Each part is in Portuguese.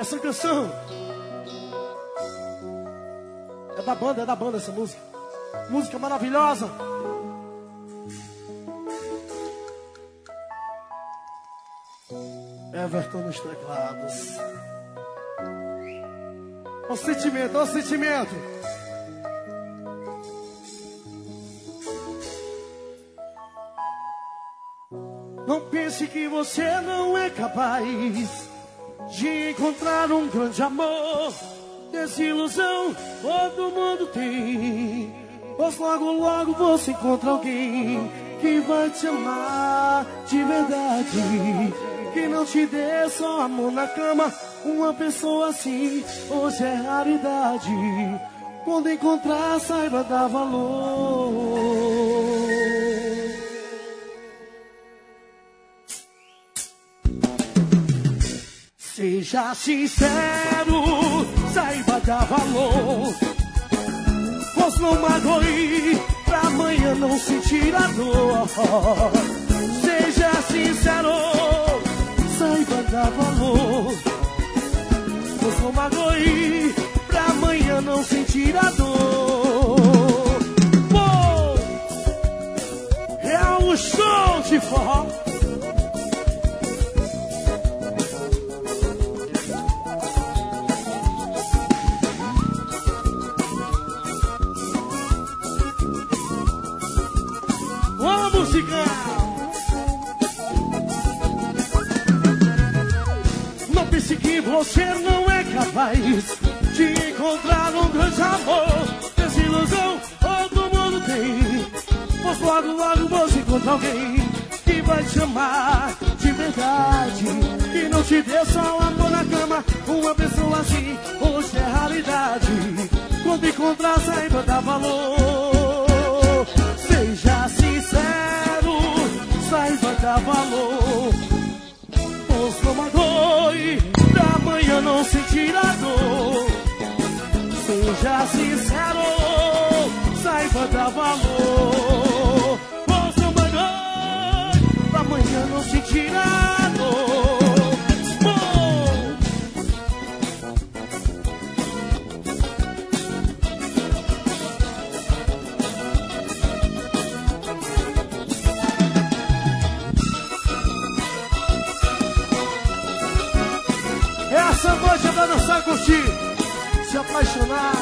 Essa canção é da banda essa música. Música maravilhosa. Everton nos teclados. Ó o sentimento, ó o sentimento. Não pense que você não é capaz de encontrar um grande amor. Desilusão todo mundo tem, pois logo logo você encontra alguém que vai te amar de verdade, que não te dê só amor na cama. Uma pessoa assim hoje é raridade. Quando encontrar, saiba dar valor. Seja sincero, saiba dar valor, pois não magoe, pra amanhã não sentir a dor. Seja sincero, saiba dar valor, pois não magoe, pra amanhã não sentir a dor. Pô, é um show de forró. Não pense que você não é capaz de encontrar um grande amor. Desilusão todo mundo tem, pois logo logo você encontra alguém que vai te amar de verdade, que não te dê só amor na cama. Uma pessoa assim hoje é raridade. Quando encontrar, saiba dar valor. Seja sincero, saiba dar valor, pois não magoe, pra amanhã não sentir a dor. Seja sincero, saiba dar valor, pois não magoe, pra amanhã não sentir a dor. Essa noite é pra dançar, curtir, se apaixonar.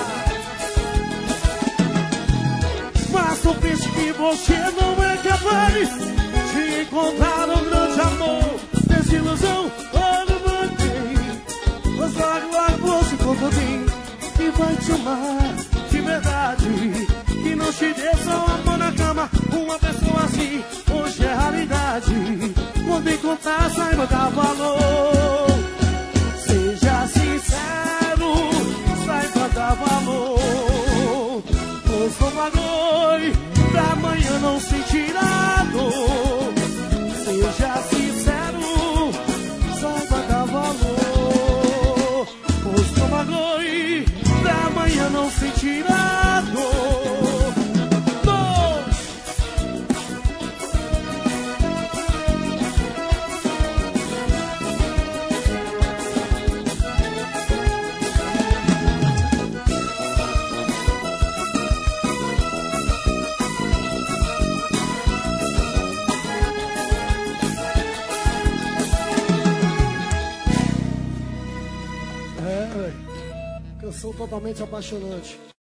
Mas não pense que você não é capaz de encontrar um grande amor. Desilusão todo mundo tem, mas logo logo você encontra alguém que vai te amar de verdade, que não te dê só amor na cama. Uma pessoa assim hoje é raridade. Quando encontrar, saiba dar valor. Seja sincero, saiba dar valor, pois não magoe, pra amanhã não sentir a dor. Seja sincero, saiba dar valor, pois não magoe, pra amanhã não sentir a dor. Canção totalmente apaixonante.